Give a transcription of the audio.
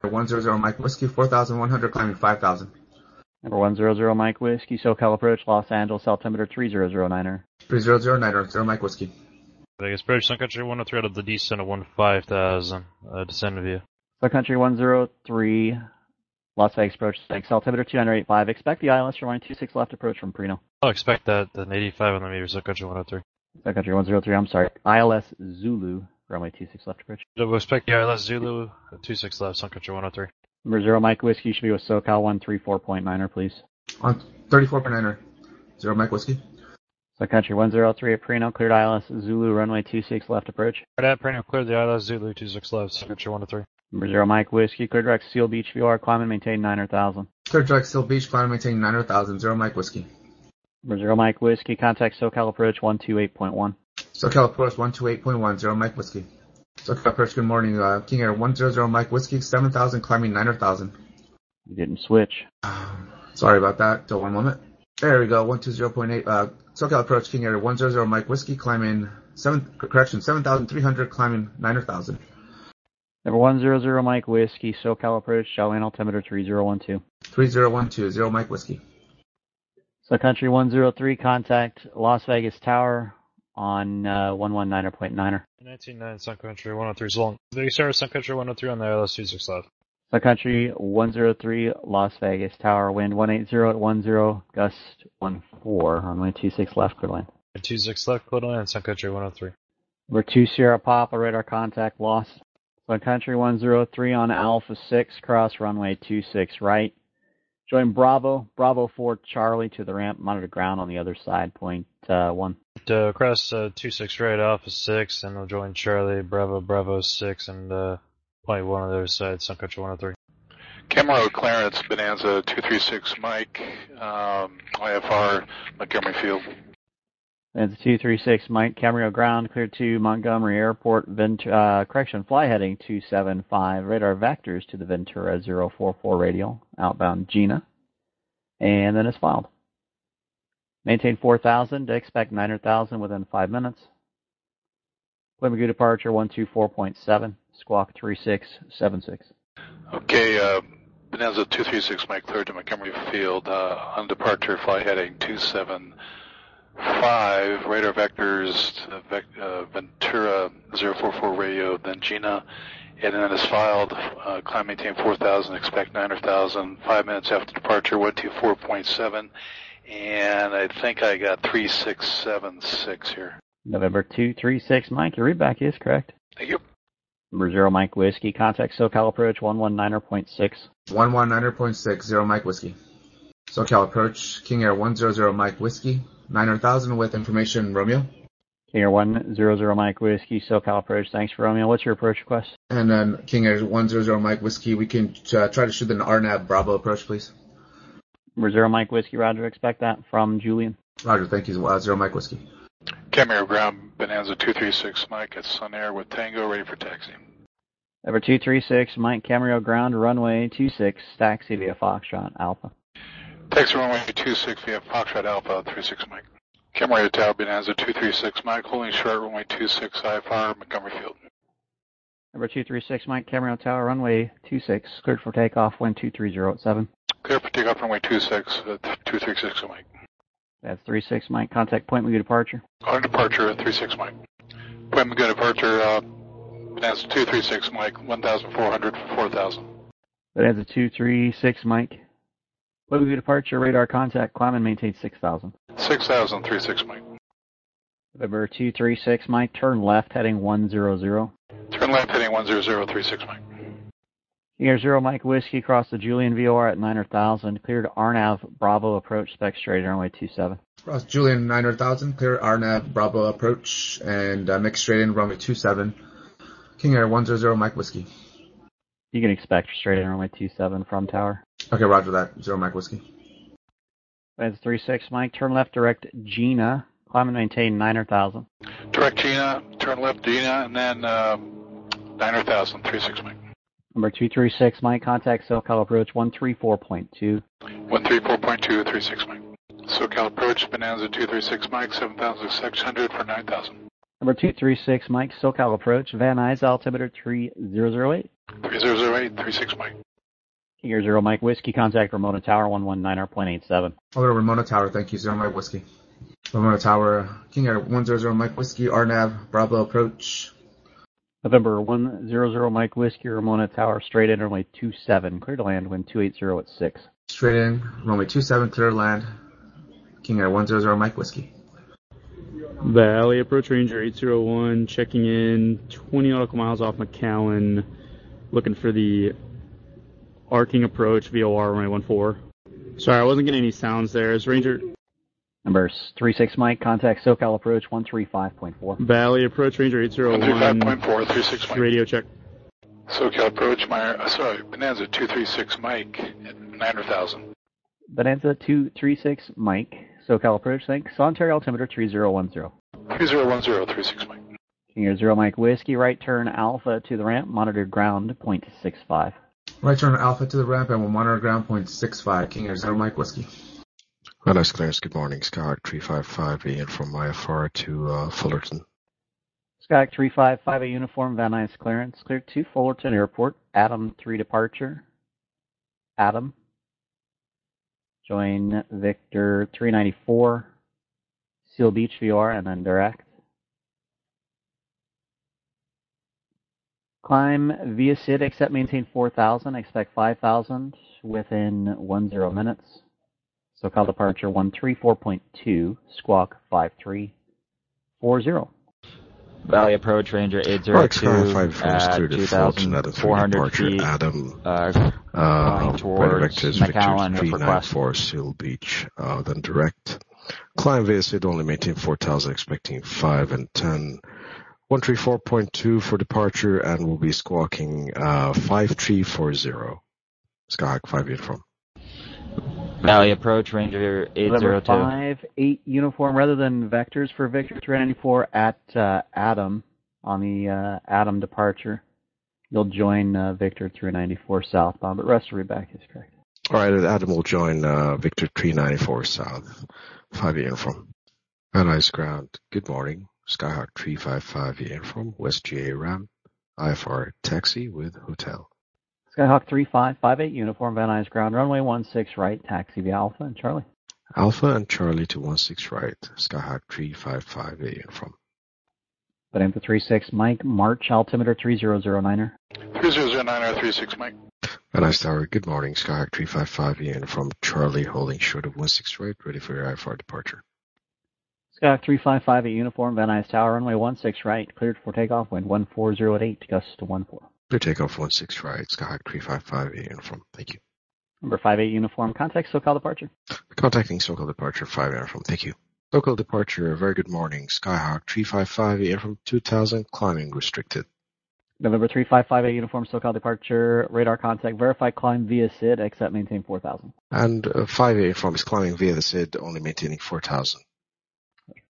100 Mike Whiskey, 4,100 climbing 5,000. Number 100 Mike Whiskey, SoCal approach, Los Angeles, altimeter 3009er. 3009er, 0 Mike Whiskey. Vegas approach, Sun Country 103 out of the descent of 15,000, descend of you. Sun Country 103, Las Vegas approach, thanks, altimeter 2985. Expect the ILS runway 26 left approach from Prino. I'll expect that, an 85 on the meter, Sun Country 103. Sun Country 103, I'm sorry, ILS Zulu, runway 26 left approach. We'll expect the ILS Zulu, 26 left, Sun Country 103. Number 0 Mike Whiskey should be with SoCal 134.9er, please. On 34.9er, 0 Mike Whiskey. Sun Country 103 at Prino, cleared ILS Zulu, runway 26 left approach. Right at Prino, cleared the ILS Zulu, 26 left, Sun Country 103. Number 0 Mike Whiskey, cleared direct Seal Beach VOR, climb and maintain 900,000. Cleared direct Seal Beach, climb and maintain 900,000, 0 Mike Whiskey. Number 0 Mike Whiskey, contact SoCal approach 128.1. SoCal approach 128.1, 0 Mike Whiskey. SoCal approach, good morning, King Air 100 Mike Whiskey, 7,000 climbing 900,000. You didn't switch. Sorry about that, till one moment. There we go, 120.8, SoCal approach, King Air 100 Mike Whiskey, climbing 7,300 climbing 900,000. Number 100 Mike Whiskey, SoCal approach, Shaolin altimeter 3012. 3012, 0 Mike Whiskey. Sun Country 103, contact Las Vegas Tower on 119.9er. 199 Sun Country 103 is long. Vegas Tower, Sun Country 103 on the ILS 26 left. Sun Country 103, Las Vegas Tower, wind 180 at 10, gust 14, runway 26 left, clear line. 26 left, clear line, Sun Country 103. Number 2 Sierra Papa, radar contact lost. Sun Country 103 on Alpha 6, cross runway 26 right. Join Bravo 4 Charlie to the ramp, monitor ground on the other side, point 1. Cross 26 right, Alpha 6, and we'll join Charlie, Bravo 6, and point 1 on the other side, Sun Country 103. Camaro clearance, Bonanza 236 Mike, IFR, Montgomery Field. Bonanza 236 Mike, Camaro ground, clear to Montgomery Airport, fly heading 275, radar vectors to the Ventura 044 radial, outbound Gina, and then it's filed. Maintain 4,000 to expect 900,000 within 5 minutes. Plymouth departure 124.7, squawk 3676. Okay, Bonanza 236 Mike, cleared to Montgomery Field, on departure, fly heading 275, radar vectors to Ventura 044 radio, then Gina, and then it's filed, climb maintain 4,000, expect 900,000, 5 minutes after departure, 124.7, and I think I got 3676 here. November 236 Mike, your readback is correct. Thank you. Number 0 Mike Whiskey, contact SoCal approach 119.6. 119.6, 0 Mike Whiskey. SoCal approach, King Air 100 Mike Whiskey, 900,000 with information Romeo. King Air 100 Mike Whiskey, SoCal approach, thanks for Romeo. What's your approach request? And then King Air 100 Mike Whiskey, we can try to shoot an RNAV Bravo approach, please. Number 0 Mike Whiskey, roger, expect that from Julian. Roger, thank you, 0 Mike Whiskey. Camaro ground, Bonanza 236 Mike at Sun Air with Tango, ready for taxi. Number 236 Mike, Camaro ground, runway 26, taxi via Foxtrot Alpha. Taxi runway 26 via Foxtrot Alpha 36 Mike. Camaro Tower, Bonanza 236 Mike, holding short runway 26 IFR, Montgomery Field. Number 236 Mike, Camaro Tower, runway 26, cleared for takeoff, wind 230 at 7. Clear for takeoff runway 26 at 236 Mike. That's 36 Mike, contact Point Mugu departure. On departure at 36 Mike. Point Mugu departure, Bonanza 236 Mike, 1,400 for 4,000. Bonanza 236 Mike. Point Mugu departure, radar contact, climb and maintain 6,000. 6,000, 36 Mike. November 236 Mike, turn left heading 100. Turn left heading 100, 36 Mike. Air 0 Mike Whiskey, cross the Julian VOR at 900,000, cleared RNAV Bravo approach, spec straight runway 27. Cross Julian 900,000, clear RNAV Bravo approach, and mix straight in runway 27. King Air 100 Mike Whiskey. You can expect straight in runway 27 from tower. Okay, roger that, 0 Mike Whiskey. That's 36 Mike, turn left direct Gina, climb and maintain 900,000. Direct Gina, turn left Gina, and then 900,000, 36 Mike. Number 236 Mike, contact SoCal approach 134.2. 134.2, 36 Mike. SoCal approach, Bonanza 236 Mike, 7,600 for 9,000. Number 236 Mike, SoCal approach, Van Nuys altimeter 3008. 3008, 36 Mike. King Air 0 Mike Whiskey, contact Ramona Tower 119.87. Over to Ramona Tower, thank you, 0 Mike Whiskey. Ramona Tower, King Air 100 Mike Whiskey, RNAV, Bravo approach. November 100 Mike Whiskey, Ramona Tower, straight in, runway 27, clear to land, wind 280 at 6. Straight in, runway 27, clear to land, King Air 100 Mike Whiskey. Valley approach Ranger 801, checking in 20 nautical miles off McAllen, looking for the arcing approach, VOR runway 14. Sorry, I wasn't getting any sounds there. Is Ranger... Number 36 Mike, contact SoCal approach 135.4. Valley approach Ranger 801. 135.4, 36 Mike. Radio check. SoCal approach, Bonanza 236 Mike at 900,000. Bonanza 236 Mike, SoCal approach, thanks. Ontario altimeter 3010. 3010, 36 Mike. King Air 0 Mike Whiskey, right turn Alpha to the ramp, monitored ground 0.65. Right turn Alpha to the ramp and we'll monitor ground 0.65, King Air 0 Mike Whiskey. Well, nice clearance. Good morning. Skyhawk 355 in from IFR to Fullerton. Skyhawk 355 uniform, Van Nuys clearance, cleared to Fullerton Airport. Adam 3 departure. Adam. Join Victor 394. Seal Beach VR and then direct. Climb via SID, accept maintain 4,000, expect 5,000 within 10 minutes. SoCal departure 134.2, squawk 5340. Valley approach Ranger 802 at 2,400 feet. Adam, towards McAllen Victor 394 Seal Beach, then direct. Climb via SID, only maintain 4,000, expecting 5 and 10. 134.2 for departure, and we'll be squawking 5340. Skyhawk 5 uniform. Valley approach Ranger 802. 5-8 uniform rather than vectors for Victor 394 at Adam on the Adam departure. You'll join Victor 394 southbound, but rest of your back is correct. All right, Adam will join Victor 394 south. 5 uniform. Van Nuys ground. Good morning. Skyhawk 355 uniform. West GA ramp. IFR taxi with hotel. Skyhawk 3558 uniform, Van Nuys ground, runway 16 right, taxi via Alpha and Charlie. Alpha and Charlie to 16 right, Skyhawk 355 uniform. Bonanza 36 Mike, March, altimeter 3009er. 3009er, 36 Mike. Van Nuys Tower, good morning, Skyhawk 355 uniform, Charlie holding short of 16 right, ready for your IFR departure. Skyhawk 3558 uniform, Van Nuys Tower, runway 16 right, cleared for takeoff, wind 140 gust to 14. Clear takeoff 16 right, Skyhawk 355 uniform. Thank you. Number 58 uniform, contact SoCal departure. Contacting SoCal departure 5 uniform. Thank you. SoCal departure, very good morning. Skyhawk 355 uniform 2000, climbing restricted. November 3558 uniform, SoCal departure, radar contact, verify climb via SID, accept maintain 4,000. And 5 uniform is climbing via the SID, only maintaining 4,000.